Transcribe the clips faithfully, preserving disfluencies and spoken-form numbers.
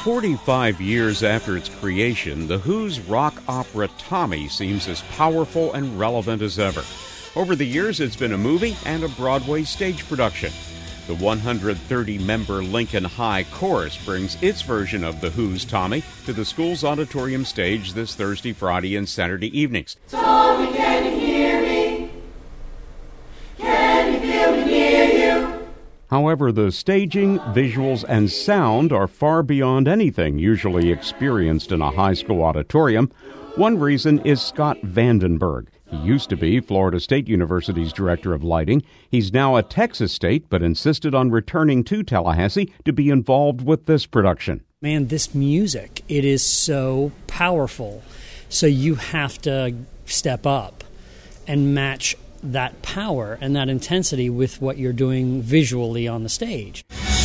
forty-five years after its creation, The Who's rock opera Tommy seems as powerful and relevant as ever. Over the years, it's been a movie and a Broadway stage production. The one hundred thirty member Lincoln High Chorus brings its version of The Who's Tommy to the school's auditorium stage this Thursday, Friday, and Saturday evenings. Tommy, can you hear me? Can you feel me near you? However, the staging, visuals, and sound are far beyond anything usually experienced in a high school auditorium. One reason is Scott Vandenberg. He used to be Florida State University's director of lighting. He's now at Texas State, but insisted on returning to Tallahassee to be involved with this production. Man, this music, it is so powerful. So you have to step up and match that power and that intensity with what you're doing visually on the stage.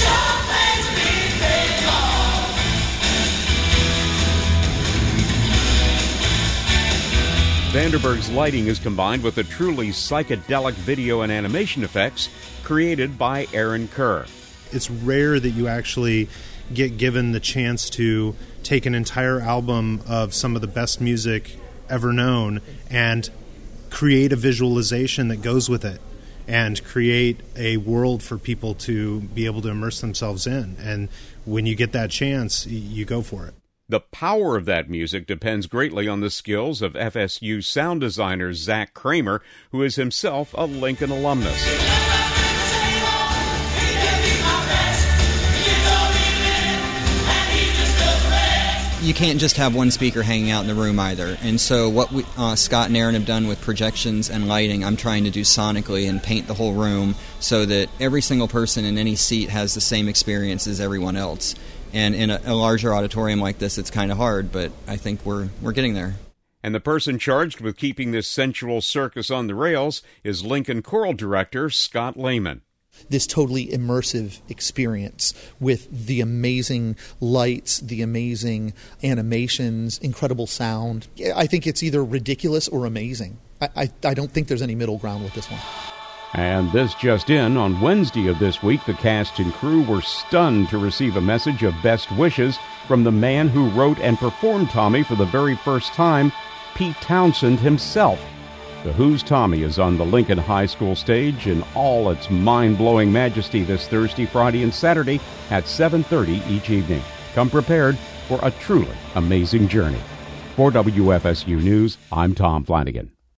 Vandenberg's lighting is combined with the truly psychedelic video and animation effects created by Aaron Kerr. It's rare that you actually get given the chance to take an entire album of some of the best music ever known and create a visualization that goes with it and create a world for people to be able to immerse themselves in. And when you get that chance, you go for it. The power of that music depends greatly on the skills of F S U sound designer Zach Kramer, who is himself a Lincoln alumnus. You can't just have one speaker hanging out in the room either. And so what we, uh, Scott and Aaron have done with projections and lighting, I'm trying to do sonically and paint the whole room so that every single person in any seat has the same experience as everyone else. And in a, a larger auditorium like this, it's kind of hard, but I think we're we're getting there. And the person charged with keeping this sensual circus on the rails is Lincoln Choral Director Scott Lehman. This totally immersive experience with the amazing lights, the amazing animations, incredible sound. I think it's either ridiculous or amazing. I, I, I don't think there's any middle ground with this one. And this just in, on Wednesday of this week, the cast and crew were stunned to receive a message of best wishes from the man who wrote and performed Tommy for the very first time, Pete Townsend himself. The Who's Tommy is on the Lincoln High School stage in all its mind-blowing majesty this Thursday, Friday, and Saturday at seven thirty each evening. Come prepared for a truly amazing journey. For W F S U News, I'm Tom Flanagan.